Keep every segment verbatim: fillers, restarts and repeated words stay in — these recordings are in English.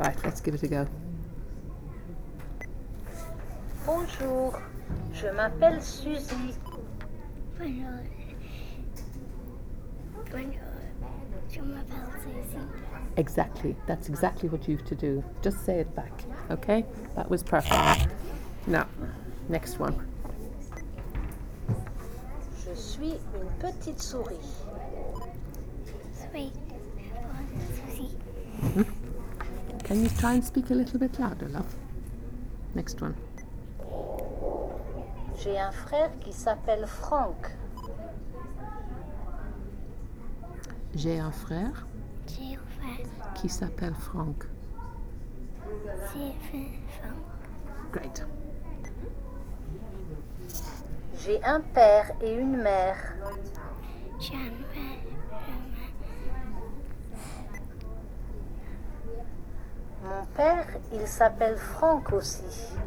Right, let's give it a go. Bonjour, je m'appelle Suzy. Bonjour. Bonjour. Je m'appelle Suzy. Exactly. That's exactly what you have to do. Just say it back. Okay? That was perfect. Now, next one. Je suis une petite souris. Sweet. Suzy. Can you try and speak a little bit louder, love? Next one. J'ai un frère qui s'appelle Franck. J'ai un frère J'ai un frère. qui s'appelle Franck. C'est Franck. Great. J'ai un père et une mère. J'ai un frère. Mon père, il s'appelle Franck aussi.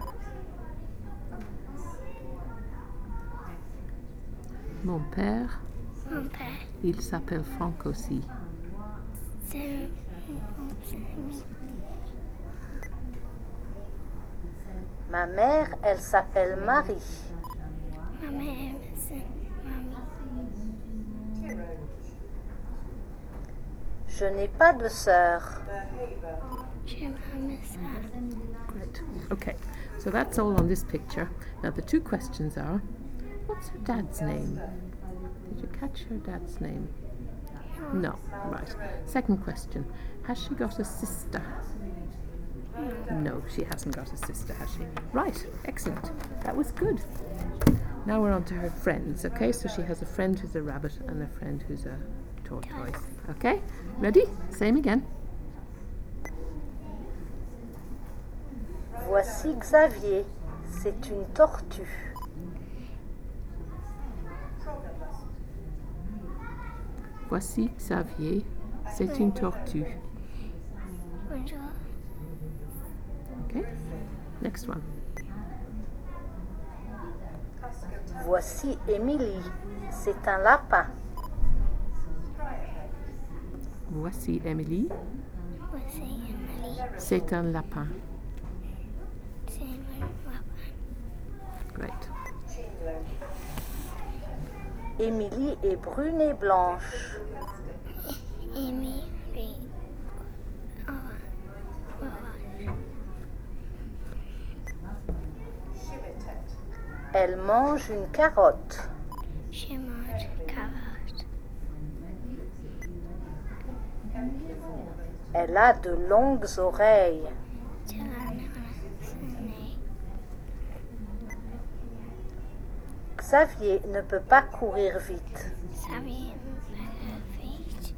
Mon père, Mon père. il s'appelle Franck aussi. C'est Ma mère, elle s'appelle Marie. ma mère. C'est mamie. Je n'ai pas de sœur. J'ai ma sœur. Great. Okay, so that's all on this picture. Now the two questions are, what's her dad's name? Did you catch her dad's name? No. Right. Second question, has she got a sister? No, she hasn't got a sister, has she? Right, excellent. That was good. Now we're on to her friends, okay? So she has a friend who's a rabbit and a friend who's a tortoise. Okay? Ready? Same again. Voici Xavier. C'est une tortue. Voici Xavier. C'est une tortue. Bonjour. Okay? Next one. Voici Émilie. C'est un lapin. Voici Emily. Voici Emily. C'est un lapin. C'est un lapin. Great. Émilie est brune et blanche. Emily. Oh. Oh. Elle mange une carotte. She mange carotte. Elle a de longues oreilles. Xavier ne peut pas courir vite. Xavier vite.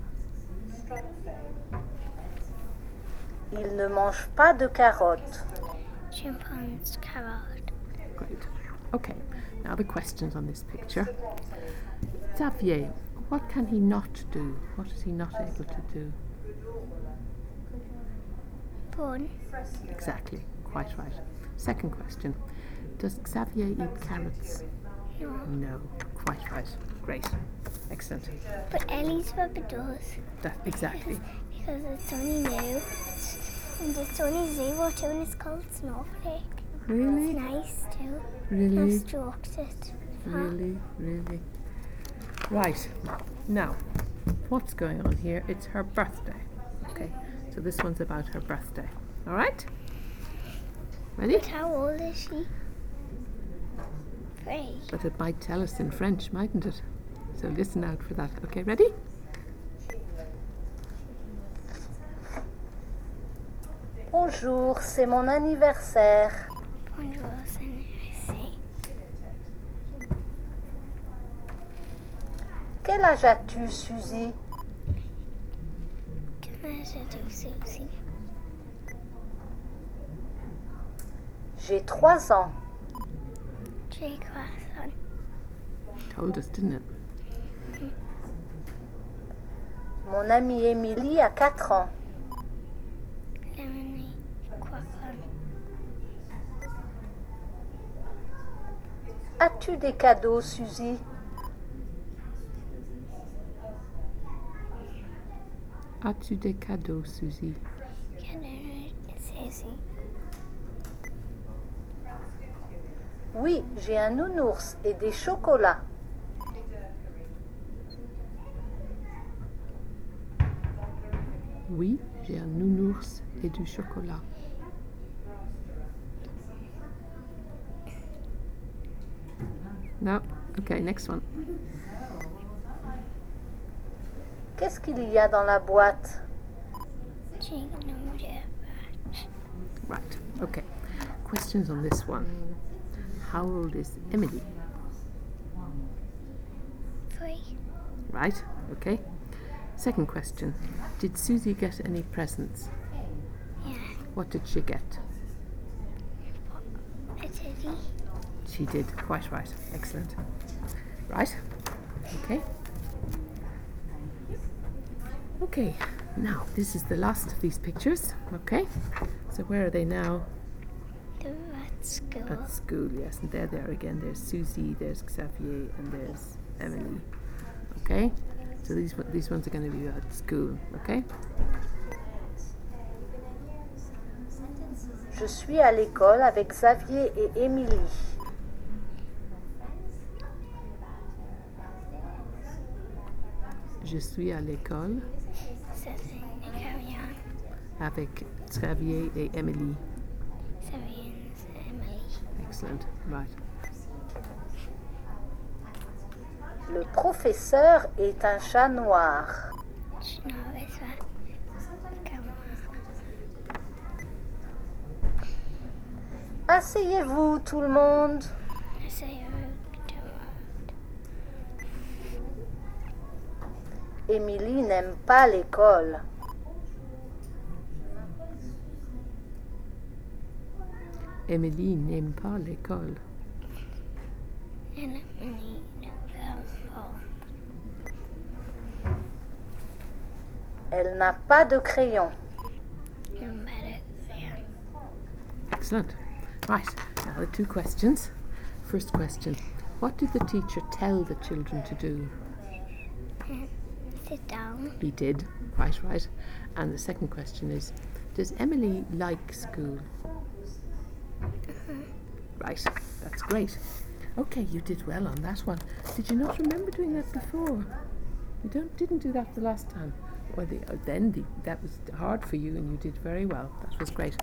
Il ne mange pas de carottes. She mange carotte. Great. Okay, now the questions on this picture. Xavier, what can he not do? What is he not able to do? Run. Exactly, quite right. Second question. Does Xavier eat carrots? No. No, quite right. Great. Excellent. But Ellie's rabbit does. That, exactly. Because it's only new. And it's only zero too, and it's called Snowflake. Really? It's nice too. Really? I stroked it. Really? Really? Right. Now, what's going on here? It's her birthday. Okay, so this one's about her birthday. All right? Ready? But how old is she? Three. But it might tell us in French, mightn't it? So listen out for that. Okay, ready? Bonjour, c'est mon anniversaire. Bonjour, c'est Quel âge as-tu, Suzy? Quel âge as-tu, Suzy? J'ai trois ans. J'ai trois ans. Told us, didn't it? Mon amie Émilie a quatre ans. Emily, quatre ans. As-tu des cadeaux, Suzy? As-tu des cadeaux, Suzy? Quel âge Daisy. Oui, j'ai un nounours et des chocolats. Oui, j'ai un nounours et du chocolat. No. Okay, next one. Qu'est-ce qu'il y a dans la boîte? Right. Okay. Questions on this one. How old is Emily? Three. Right. Okay. Second question. Did Susie get any presents? Yeah. What did she get? A teddy. She did. Quite right. Excellent. Right. Okay. Okay. Now, this is the last of these pictures. Okay. So where are they now? They're at school. At school, yes. And there they are again. There's Susie, there's Xavier, and there's Emily. Okay. So these these ones are going to be at school. Okay. Je suis à l'école avec Xavier et Émilie. Je suis à l'école Xavier avec Xavier et Emily. Xavier and Emily. Excellent. Right. Le professeur est un chat noir. Asseyez-vous tout le monde. Émilie n'aime pas l'école. Emily n'aime pas l'école. Elle n'a pas de crayon. Excellent. Right, now the two questions. First question, what did the teacher tell the children to do? Sit down. He did. Right, right. And the second question is, does Emily like school? Right, that's great. Okay, you did well on that one. Did you not remember doing that before? You don't didn't do that the last time. Well, the, uh, then the, that was hard for you, and you did very well. That was great.